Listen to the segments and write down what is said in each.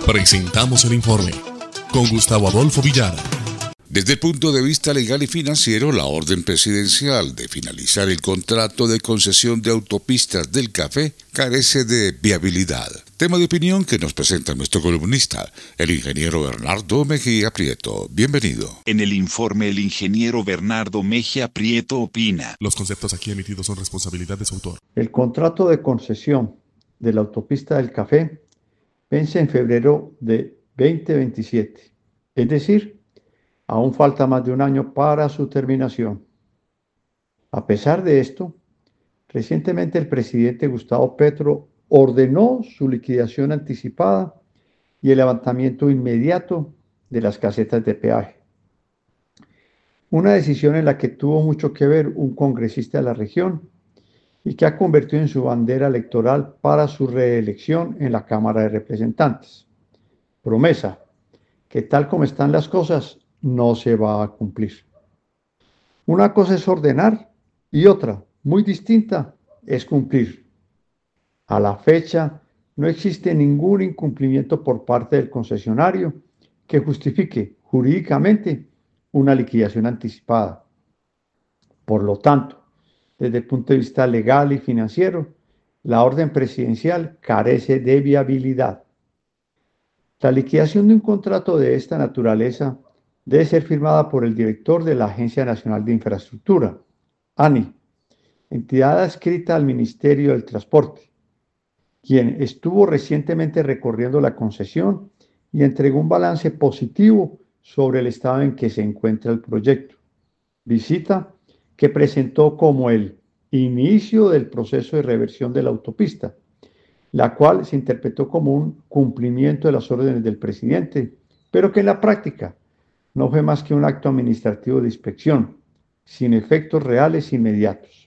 Presentamos el informe con Gustavo Adolfo Villar. Desde el punto de vista legal y financiero, la orden presidencial de finalizar el contrato de concesión de autopistas del Café carece de viabilidad. Tema de opinión que nos presenta nuestro columnista, el ingeniero Bernardo Mejía Prieto. Bienvenido. En el informe, el ingeniero Bernardo Mejía Prieto opina: Los conceptos aquí emitidos son responsabilidad de su autor. El contrato de concesión de la autopista del Café vence en febrero de 2027, es decir, aún falta más de un año para su terminación. A pesar de esto, recientemente el presidente Gustavo Petro ordenó su liquidación anticipada y el levantamiento inmediato de las casetas de peaje. Una decisión en la que tuvo mucho que ver un congresista de la región y que ha convertido en su bandera electoral para su reelección en la Cámara de Representantes. Promesa que, tal como están las cosas, no se va a cumplir. Una cosa es ordenar y otra, muy distinta, es cumplir. A la fecha, no existe ningún incumplimiento por parte del concesionario que justifique jurídicamente una liquidación anticipada. Por lo tanto, desde el punto de vista legal y financiero, la orden presidencial carece de viabilidad. La liquidación de un contrato de esta naturaleza debe ser firmada por el director de la Agencia Nacional de Infraestructura, ANI, entidad adscrita al Ministerio del Transporte, quien estuvo recientemente recorriendo la concesión y entregó un balance positivo sobre el estado en que se encuentra el proyecto. Visita que presentó como el inicio del proceso de reversión de la autopista, la cual se interpretó como un cumplimiento de las órdenes del presidente, pero que en la práctica no fue más que un acto administrativo de inspección, sin efectos reales inmediatos.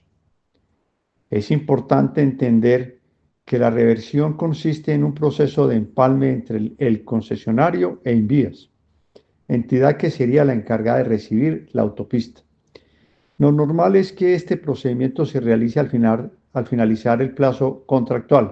Es importante entender que la reversión consiste en un proceso de empalme entre el concesionario e Invías, entidad que sería la encargada de recibir la autopista. Lo normal es que este procedimiento se realice al finalizar el plazo contractual.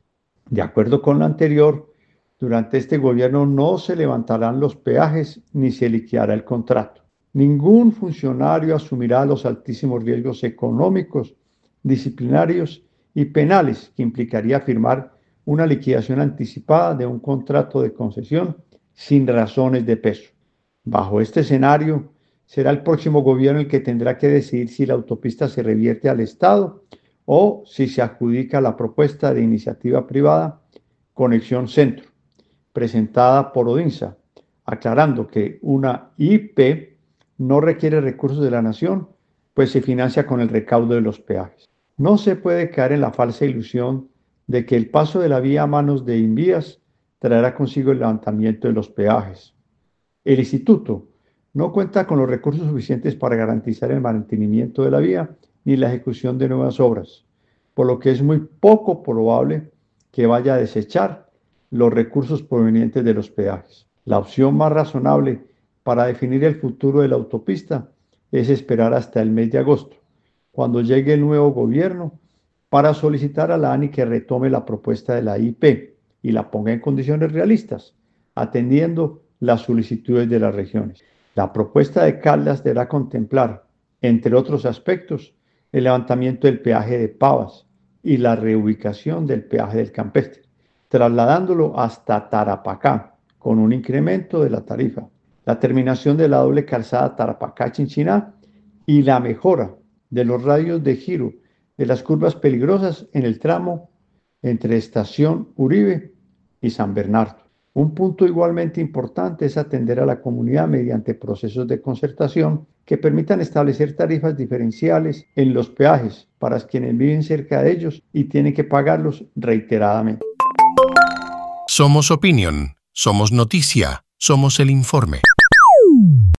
De acuerdo con lo anterior, durante este gobierno no se levantarán los peajes ni se liquidará el contrato. Ningún funcionario asumirá los altísimos riesgos económicos, disciplinarios y penales que implicaría firmar una liquidación anticipada de un contrato de concesión sin razones de peso. Bajo este escenario, será el próximo gobierno el que tendrá que decidir si la autopista se revierte al Estado o si se adjudica la propuesta de iniciativa privada Conexión Centro, presentada por Odinsa, aclarando que una IP no requiere recursos de la nación, pues se financia con el recaudo de los peajes. No se puede caer en la falsa ilusión de que el paso de la vía a manos de Invías traerá consigo el levantamiento de los peajes. El instituto no cuenta con los recursos suficientes para garantizar el mantenimiento de la vía ni la ejecución de nuevas obras, por lo que es muy poco probable que vaya a desechar los recursos provenientes de los peajes. La opción más razonable para definir el futuro de la autopista es esperar hasta el mes de agosto, cuando llegue el nuevo gobierno, para solicitar a la ANI que retome la propuesta de la IP y la ponga en condiciones realistas, atendiendo las solicitudes de las regiones. La propuesta de Caldas deberá contemplar, entre otros aspectos, el levantamiento del peaje de Pavas y la reubicación del peaje del Campestre, trasladándolo hasta Tarapacá, con un incremento de la tarifa, la terminación de la doble calzada Tarapacá-Chinchiná y la mejora de los radios de giro de las curvas peligrosas en el tramo entre Estación Uribe y San Bernardo. Un punto igualmente importante es atender a la comunidad mediante procesos de concertación que permitan establecer tarifas diferenciales en los peajes para quienes viven cerca de ellos y tienen que pagarlos reiteradamente. Somos opinión, somos noticia, somos el informe.